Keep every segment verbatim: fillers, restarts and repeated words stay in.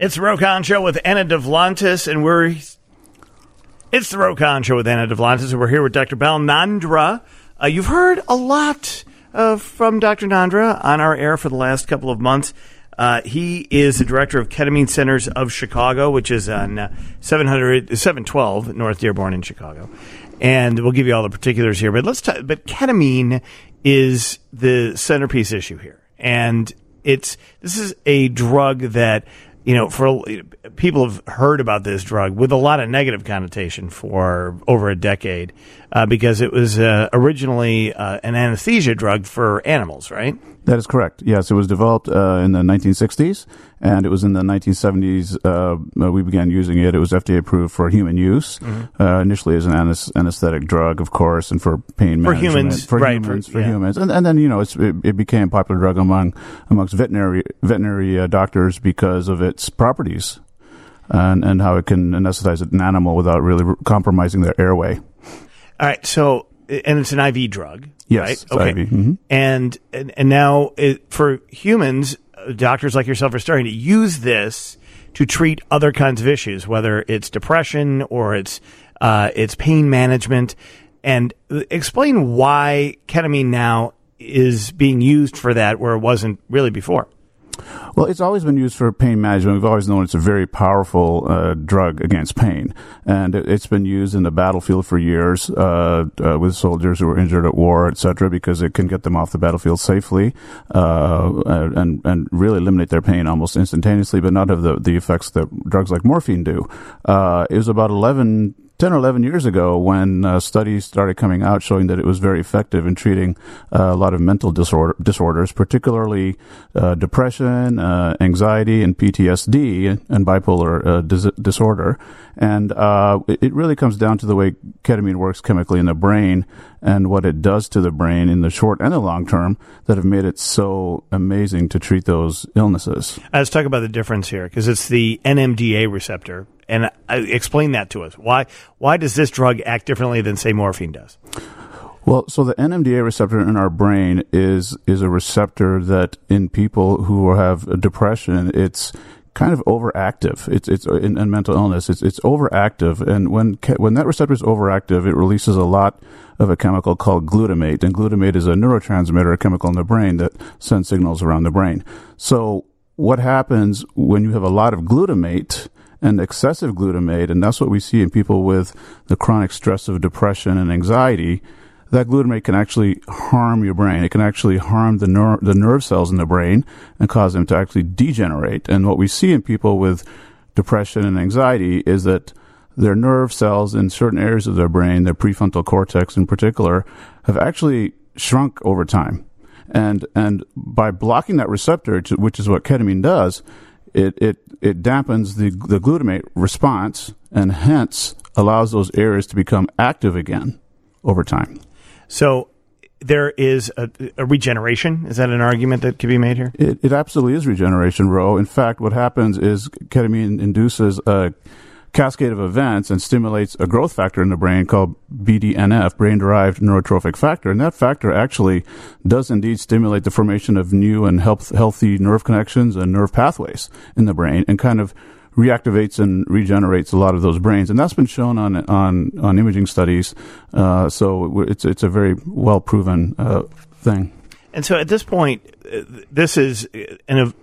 It's the Rokon Show with Anna Devlantis, and we're it's the Rokon Show with Anna Devlantis, and we're here with Doctor Balnandra. Uh, you've heard a lot uh, from Doctor Nandra on our air for the last couple of months. Uh, he is the director of Ketamine Centers of Chicago, which is on uh, seven hundred, seven twelve North Dearborn in Chicago. And we'll give you all the particulars here. But let's talk, but ketamine is the centerpiece issue here. And it's this is a drug that, you know, for people have heard about this drug with a lot of negative connotation for over a decade uh, because it was uh, originally uh, an anesthesia drug for animals, right? That is correct. Yes, it was developed uh, in the nineteen sixties, and it was in the nineteen seventies uh, we began using it. It was F D A approved for human use, mm-hmm. uh, initially as an anesthetic drug, of course, and for pain for management. Humans, for right, humans. For, for yeah. humans. And, and then, you know, it's, it, it became a popular drug among amongst veterinary veterinary uh, doctors because of its properties and, and how it can anesthetize an animal without really compromising their airway. All right, so, and it's an I V drug. Yes, right? Okay. I V. Mm-hmm. And, and and now it, for humans, doctors like yourself are starting to use this to treat other kinds of issues, whether it's depression or it's uh, it's pain management. And explain why ketamine now is being used for that, where it wasn't really before. Well, it's always been used for pain management. We've always known it's a very powerful uh, drug against pain, and it, it's been used in the battlefield for years uh, uh, with soldiers who were injured at war, et cetera, because it can get them off the battlefield safely uh, and and really eliminate their pain almost instantaneously, but not have the, the effects that drugs like morphine do. Uh, it was about eleven ten or eleven years ago when uh, studies started coming out showing that it was very effective in treating uh, a lot of mental disorder, disorders, particularly uh, depression, uh, anxiety, and P T S D, and bipolar uh, dis- disorder. And uh, it, it really comes down to the way ketamine works chemically in the brain and what it does to the brain in the short and the long term that have made it so amazing to treat those illnesses. Let's talk about the difference here, because it's the N M D A receptor. And uh, explain that to us. Why why does this drug act differently than, say, morphine does? Well, so the N M D A receptor in our brain is is a receptor that in people who have depression, it's kind of overactive. It's it's in, in mental illness. It's it's overactive, and when when that receptor is overactive, it releases a lot of a chemical called glutamate, and glutamate is a neurotransmitter, a chemical in the brain that sends signals around the brain. So what happens when you have a lot of glutamate and excessive glutamate, and that's what we see in people with the chronic stress of depression and anxiety, that glutamate can actually harm your brain. It can actually harm the, ner- the nerve cells in the brain and cause them to actually degenerate. And what we see in people with depression and anxiety is that their nerve cells in certain areas of their brain, their prefrontal cortex in particular, have actually shrunk over time. And and by blocking that receptor, which is what ketamine does, It, it it dampens the the glutamate response and hence allows those areas to become active again over time. So there is a, a regeneration. Is that an argument that could be made here? It, it absolutely is regeneration, Ro. In fact, what happens is ketamine induces a cascade of events and stimulates a growth factor in the brain called B D N F, brain-derived neurotrophic factor. And that factor actually does indeed stimulate the formation of new and health, healthy nerve connections and nerve pathways in the brain and kind of reactivates and regenerates a lot of those brains. And that's been shown on on, on imaging studies. Uh, so it's, it's a very well-proven uh, thing. And so at this point, uh, this is an,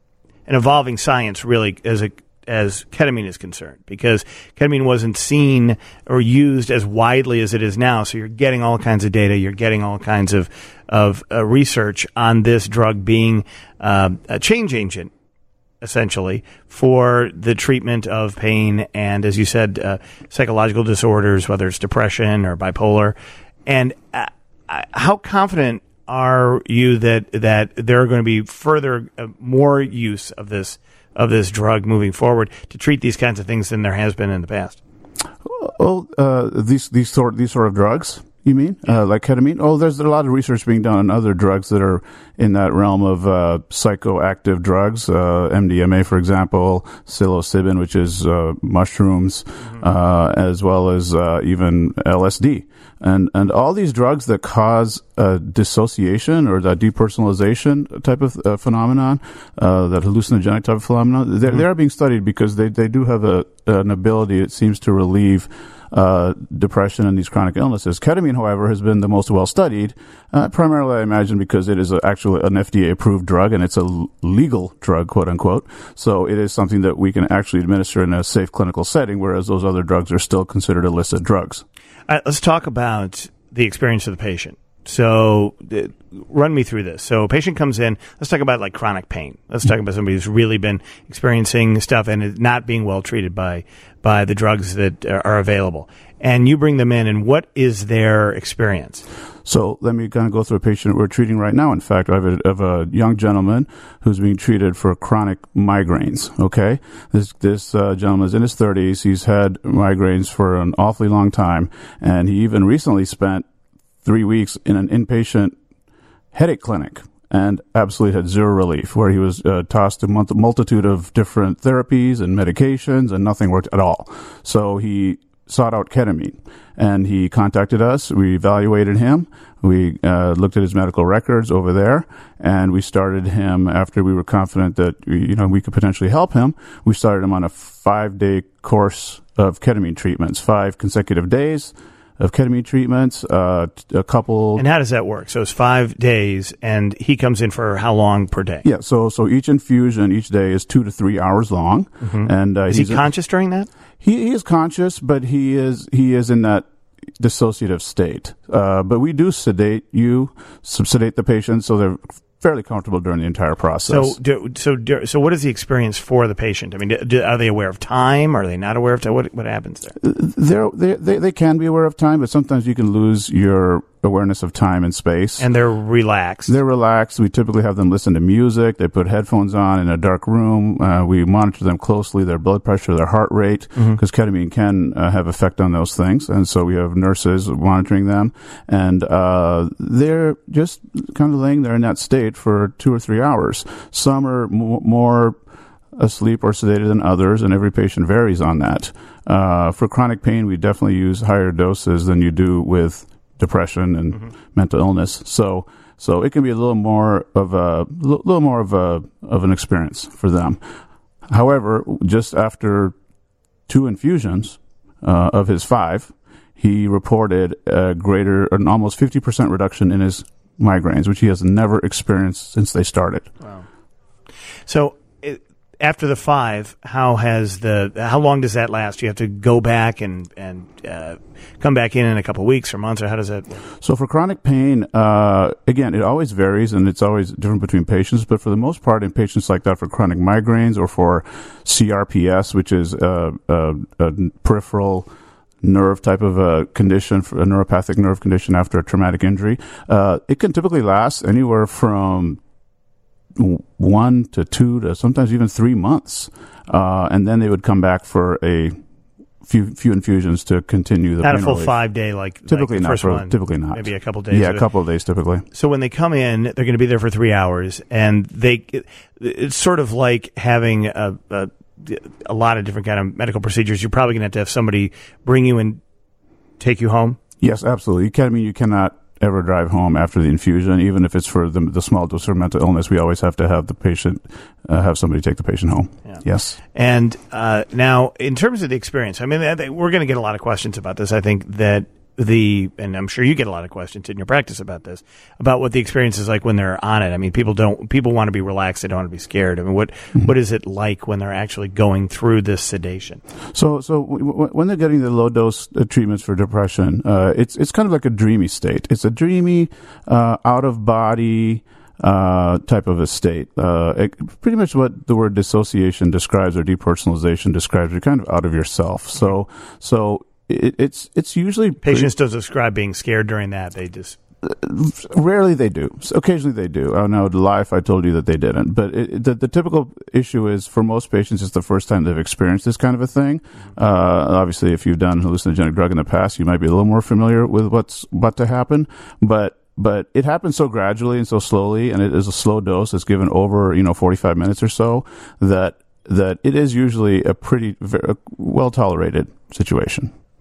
an evolving science, really, as a as ketamine is concerned, because ketamine wasn't seen or used as widely as it is now. So you're getting all kinds of data. You're getting all kinds of, of uh, research on this drug being uh, a change agent, essentially, for the treatment of pain and, as you said, uh, psychological disorders, whether it's depression or bipolar. And uh, how confident are you that, that there are going to be further, uh, more use of this of this drug moving forward to treat these kinds of things than there has been in the past? Oh, uh, these these sort these sort of drugs, you mean, uh, like ketamine? Oh, there's a lot of research being done on other drugs that are in that realm of uh, psychoactive drugs, uh, M D M A, for example, psilocybin, which is uh, mushrooms, mm-hmm. uh, as well as uh, even L S D, and and all these drugs that cause uh, dissociation or that depersonalization type of uh, phenomenon, uh, that hallucinogenic type of phenomenon. They, mm-hmm. they are being studied because they, they do have a an ability, it seems, to relieve uh, depression and these chronic illnesses. Ketamine, however, has been the most well studied, uh, primarily, I imagine, because it is a, actually an F D A approved drug and it's a l- legal drug, quote unquote. So it is something that we can actually administer in a safe clinical setting, whereas those other drugs are still considered illicit drugs. All right, let's talk about the experience of the patient. So uh, run me through this. So a patient comes in. Let's talk about like chronic pain. Let's talk about somebody who's really been experiencing stuff and is not being well treated by by the drugs that are available. And you bring them in, and what is their experience? So let me kind of go through a patient we're treating right now. In fact, I have a, have a young gentleman who's being treated for chronic migraines. Okay, this this uh, gentleman is in his thirties. He's had migraines for an awfully long time, and he even recently spent three weeks in an inpatient headache clinic and absolutely had zero relief, where he was uh, tossed a multitude of different therapies and medications, and nothing worked at all. So he sought out ketamine, and he contacted us. We evaluated him. We uh, looked at his medical records over there, and we started him after we were confident that you know we could potentially help him. We started him on a five-day course of ketamine treatments, five consecutive days of ketamine treatments, uh, a couple. And how does that work? So it's five days, and he comes in for how long per day? Yeah, so so each infusion each day is two to three hours long. Mm-hmm. And uh, is he conscious in, during that? He, he is conscious, but he is he is in that dissociative state. Uh, but we do sedate you, sedate the patient, so they're fairly comfortable during the entire process. So, do, so, do, so, what is the experience for the patient? I mean, do, do, are they aware of time? Are they not aware of time? What what happens there? They're, they they they can be aware of time, but sometimes you can lose your awareness of time and space. And they're relaxed. They're relaxed. We typically have them listen to music. They put headphones on in a dark room. Uh, we monitor them closely, their blood pressure, their heart rate, because mm-hmm. ketamine can uh, have effect on those things. And so we have nurses monitoring them. And uh, they're just kind of laying there in that state for two or three hours. Some are m- more asleep or sedated than others, and every patient varies on that. Uh, for chronic pain, we definitely use higher doses than you do with depression and mm-hmm. mental illness. So, so it can be a little more of a little more of a of an experience for them. However, just after two infusions uh, of his five, he reported a greater, an almost fifty percent reduction in his migraines, which he has never experienced since they started. Wow. So, it, after the five, how has the how long does that last? You have to go back and and uh, come back in in a couple of weeks or months, or how does that work? So for chronic pain, uh, again, it always varies and it's always different between patients. But for the most part, in patients like that, for chronic migraines or for C R P S, which is a, a, a peripheral nerve type of a condition, a neuropathic nerve condition after a traumatic injury, uh, it can typically last anywhere from one to two to sometimes even three months. Uh, and then they would come back for a few few infusions to continue the not pain a full relief. five day like typically like the not first for, one. Typically not. Maybe a couple days. Yeah, a couple of days typically. So when they come in, they're going to be there for three hours, and they it, it's sort of like having a, a a lot of different kind of medical procedures. You're probably going to have to have somebody bring you and take you home. Yes, absolutely. You can, I mean, you cannot ever drive home after the infusion, even if it's for the, the small dose of mental illness. We always have to have the patient, uh, have somebody take the patient home. Yeah. Yes. And uh, now, in terms of the experience, I mean, we're going to get a lot of questions about this. I think that the, and I'm sure you get a lot of questions in your practice about this, about what the experience is like when they're on it. I mean, people don't, people want to be relaxed. They don't want to be scared. I mean, what, mm-hmm. what is it like when they're actually going through this sedation? So, so w- w- when they're getting the low dose uh, treatments for depression, uh, it's, it's kind of like a dreamy state. It's a dreamy, uh, out of body, uh, type of a state. Uh, it, pretty much what the word dissociation describes or depersonalization describes. You're kind of out of yourself. So, so, It, it's it's usually patients don't describe being scared during that. They just uh, rarely they do. Occasionally they do. I know to lie if I told you that they didn't. But it, the the typical issue is for most patients, it's the first time they've experienced this kind of a thing. Mm-hmm. Uh, obviously, if you've done hallucinogenic drug in the past, you might be a little more familiar with what's about to happen. But but it happens so gradually and so slowly, and it is a slow dose. It's given over you know forty-five minutes or so that that it is usually a pretty very, well tolerated situation.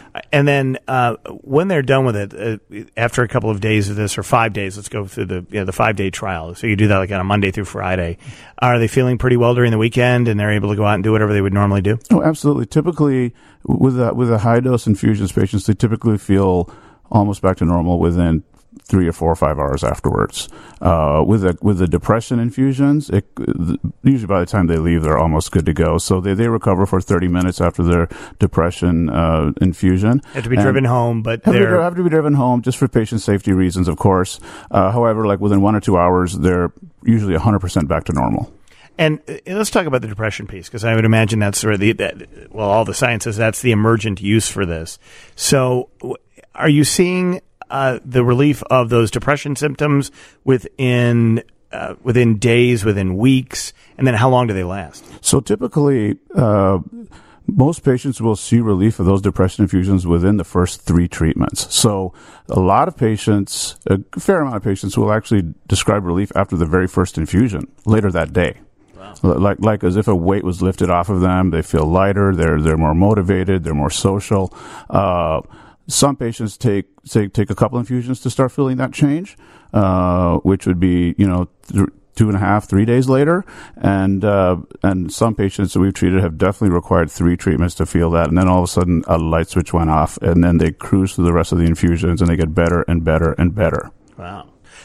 And then uh, when they're done with it, uh, after a couple of days of this, or five days, let's go through the you know, the five-day trial. So you do that like on a Monday through Friday. Are they feeling pretty well during the weekend, and they're able to go out and do whatever they would normally do? Oh, absolutely. Typically, with a, with a high-dose infusions, patients, they typically feel almost back to normal within three or four or five hours afterwards. Uh, with the with the depression infusions, it, usually by the time they leave, they're almost good to go. So they, they recover for thirty minutes after their depression uh, infusion. Have to be and driven home, but have they're... to, have to be driven home just for patient safety reasons, of course. Uh, however, like within one or two hours, they're usually one hundred percent back to normal. And uh, let's talk about the depression piece, because I would imagine that's sort of the, that, well, all the science says that's the emergent use for this. So are you seeing Uh, the relief of those depression symptoms within uh, within days, within weeks, and then how long do they last? So typically, uh, most patients will see relief of those depression infusions within the first three treatments. So a lot of patients, a fair amount of patients, will actually describe relief after the very first infusion later that day. Wow. Like like as if a weight was lifted off of them. They feel lighter. They're they're more motivated. They're more social. Uh, Some patients take, take take a couple infusions to start feeling that change, uh, which would be, you know, th- two and a half, three days later. And uh, and some patients that we've treated have definitely required three treatments to feel that. And then all of a sudden, a light switch went off, and then they cruise through the rest of the infusions, and they get better and better and better. Wow.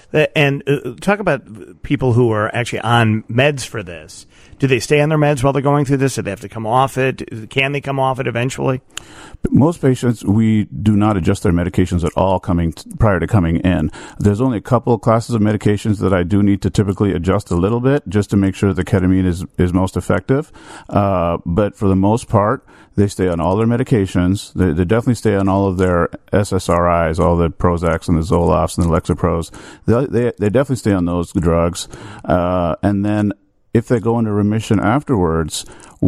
And uh, talk about people who are actually on meds for this. Do they stay on their meds while they're going through this? Do they have to come off it? Can they come off it eventually? Most patients, we do not adjust their medications at all coming t- prior to coming in. There's only a couple of classes of medications that I do need to typically adjust a little bit just to make sure the ketamine is, is most effective. Uh, but for the most part, they stay on all their medications. They, they definitely stay on all of their S S R Is, all the Prozacs and the Zolofts and the Lexapros. They, they, they definitely stay on those drugs. Uh, and then if they go into remission afterwards,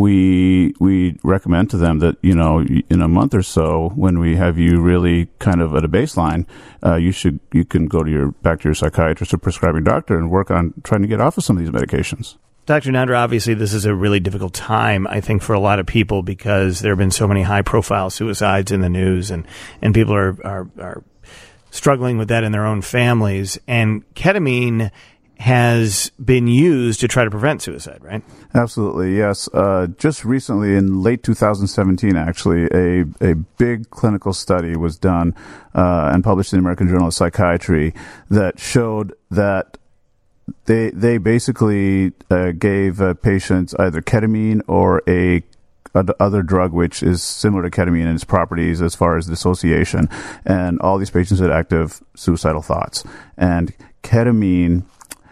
we we recommend to them that, you know, in a month or so, when we have you really kind of at a baseline, uh, you should you can go to your back to your psychiatrist or prescribing doctor and work on trying to get off of some of these medications. Doctor Nandra, obviously this is a really difficult time, I think, for a lot of people, because there have been so many high-profile suicides in the news, and, and people are, are, are struggling with that in their own families. And ketamine has been used to try to prevent suicide, right? Absolutely, yes. Uh, just recently, in late two thousand seventeen, actually, a, a big clinical study was done uh, and published in the American Journal of Psychiatry that showed that they they basically uh, gave uh, patients either ketamine or a other drug which is similar to ketamine in its properties as far as dissociation, and all these patients had active suicidal thoughts. And ketamine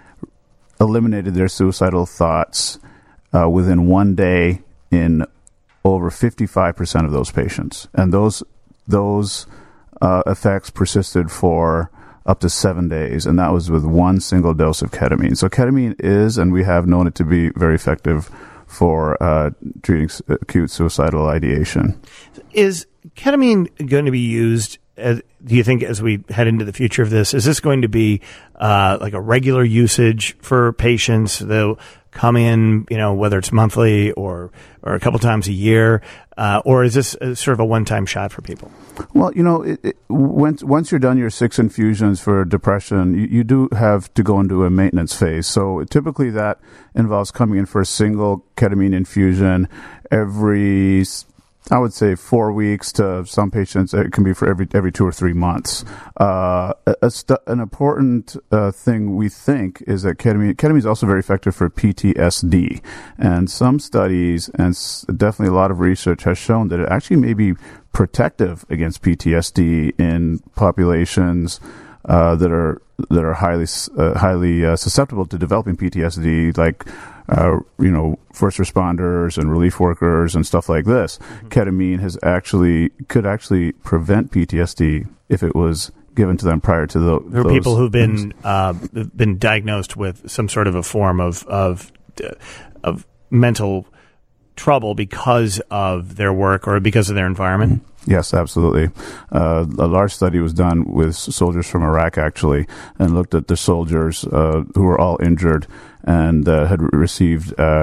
eliminated their suicidal thoughts uh, within one day in over fifty-five percent of those patients. And those those uh, effects persisted for up to seven days, and that was with one single dose of ketamine. So ketamine is, and we have known it to be, very effective for uh, treating acute suicidal ideation. Is ketamine going to be used, as, do you think, as we head into the future of this? Is this going to be uh, like a regular usage for patients? They'll come in, you know, whether it's monthly or, or a couple times a year, uh, or is this a, sort of a one-time shot for people? Well, you know, it, it, once once you're done your six infusions for depression, you, you do have to go into a maintenance phase. So typically that involves coming in for a single ketamine infusion every, I would say, four weeks to some patients. It can be for every every two or three months. Uh, a st- an important uh, thing we think is that ketamine ketamine is also very effective for P T S D, and some studies and s- definitely a lot of research has shown that it actually may be protective against P T S D in populations uh, that are that are highly uh, highly uh, susceptible to developing P T S D, like uh, you know, first responders and relief workers and stuff like this. Mm-hmm. Ketamine has actually could actually prevent P T S D if it was given to them prior to the. There are people who've been uh, been diagnosed with some sort of a form of of of mental trouble because of their work or because of their environment. Yes, absolutely. Uh, a large study was done with soldiers from Iraq, actually, and looked at the soldiers uh, who were all injured and uh, had received uh,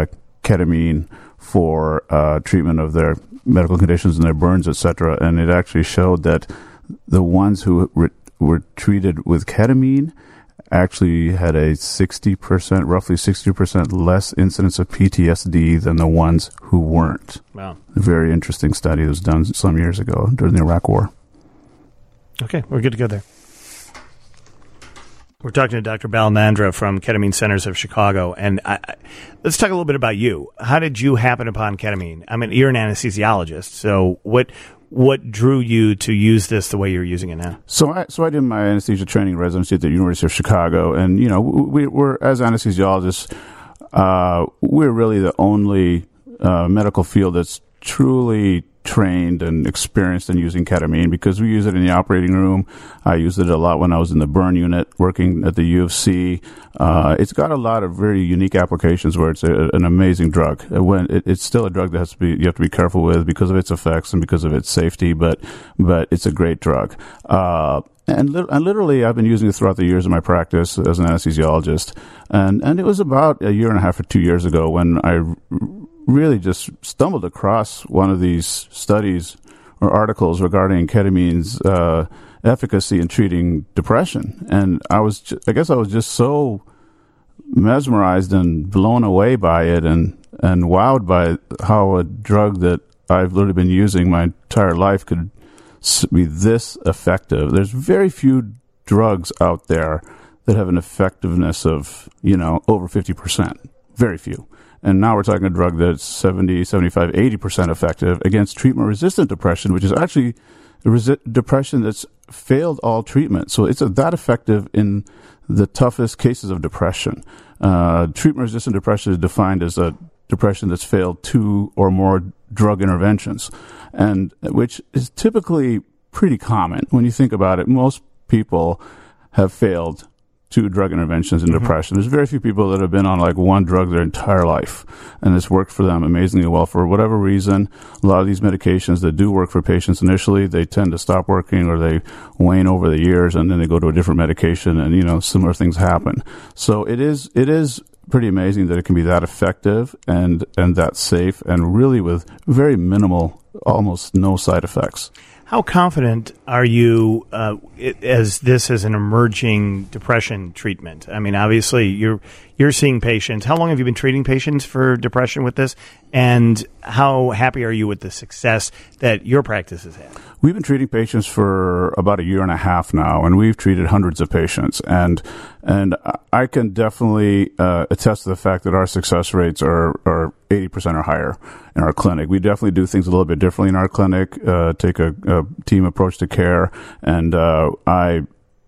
ketamine for uh, treatment of their medical conditions and their burns, et cetera. And it actually showed that the ones who re- were treated with ketamine actually had a sixty percent, roughly sixty percent less incidence of P T S D than the ones who weren't. Wow. A very interesting study that was done some years ago during the Iraq War. Okay, we're good to go there. We're talking to Doctor Bal Nandra from Ketamine Centers of Chicago. And I, I, let's talk a little bit about you. How did you happen upon ketamine? I mean, you're an anesthesiologist, so what what drew you to use this the way you're using it now? So I so I did my anesthesia training residency at the University of Chicago, and you know we, we're as anesthesiologists, uh, we're really the only uh, medical field that's truly trained and experienced in using ketamine, because we use it in the operating room. I used it a lot when I was in the burn unit working at the U of C. Uh, it's got a lot of very unique applications where it's a, an amazing drug. When it, it's still a drug that has to be you have to be careful with because of its effects and because of its safety, but but it's a great drug. Uh, And, li- and literally, I've been using it throughout the years of my practice as an anesthesiologist. And, and it was about a year and a half or two years ago when I r- really just stumbled across one of these studies or articles regarding ketamine's uh, efficacy in treating depression. And I was, ju- I guess I was just so mesmerized and blown away by it and, and wowed by how a drug that I've literally been using my entire life could be this effective. There's very few drugs out there that have an effectiveness of, you know, over fifty percent. Very few. And now we're talking a drug that's seventy, seventy-five, eighty percent effective against treatment-resistant depression, which is actually a resi- depression that's failed all treatment. So it's a, that effective in the toughest cases of depression. Uh, treatment-resistant depression is defined as a depression that's failed two or more drug interventions, and which is typically pretty common. When you think about it, most people have failed two drug interventions in mm-hmm. depression. There's very few people that have been on like one drug their entire life, and it's worked for them amazingly well. For whatever reason, a lot of these medications that do work for patients initially, they tend to stop working or they wane over the years, and then they go to a different medication, and, you know, similar things happen. So it is, it is pretty amazing that it can be that effective and, and that safe, and really with very minimal, almost no side effects. How confident are you uh, it, as this is an emerging depression treatment? I mean, obviously, you're you're seeing patients. How long have you been treating patients for depression with this? And how happy are you with the success that your practice has had? We've been treating patients for about a year and a half now, and we've treated hundreds of patients. And and I can definitely uh, attest to the fact that our success rates are, are eighty percent or higher in our clinic. We definitely do things a little bit differently in our clinic, uh, take a, a team approach to care. And uh, I,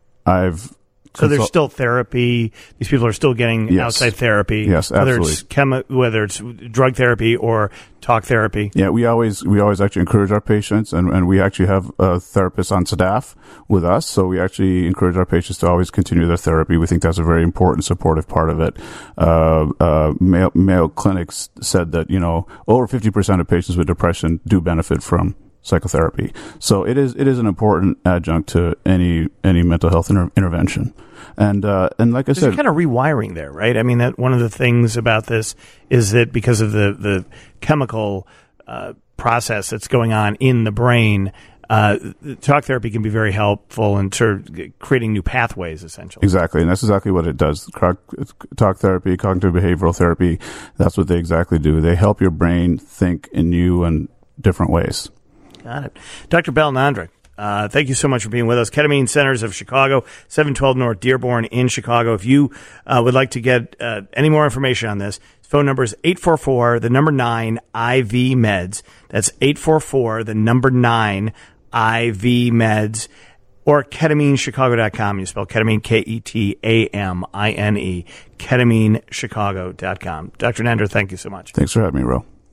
I've So there's still therapy. These people are still getting yes. outside therapy. Yes, whether absolutely. It's chemi- whether it's drug therapy or talk therapy. Yeah, we always we always actually encourage our patients, and, and we actually have uh, therapists on staff with us. So we actually encourage our patients to always continue their therapy. We think that's a very important, supportive part of it. Uh, uh, Mayo, Mayo Clinics said that, you know, over fifty percent of patients with depression do benefit from psychotherapy. So it is it is an important adjunct to any any mental health inter- intervention. And uh, and like I There's said, kind of rewiring there, right? I mean, that one of the things about this is that because of the the chemical uh, process that's going on in the brain, uh, talk therapy can be very helpful in sort of creating new pathways, essentially. Exactly, and that's exactly what it does. Talk therapy, cognitive behavioral therapy, that's what they exactly do. They help your brain think in new and different ways. Got it. Doctor Bal Nandra, uh, thank you so much for being with us. Ketamine Centers of Chicago, seven twelve North Dearborn in Chicago. If you uh, would like to get uh, any more information on this, phone number is eight four four, the number nine, I V meds. That's eight four four, the number nine, I V meds. Or ketamine chicago dot com. You spell ketamine, K E T A M I N E, ketamine chicago dot com. Doctor Nandra, thank you so much. Thanks for having me, Ro.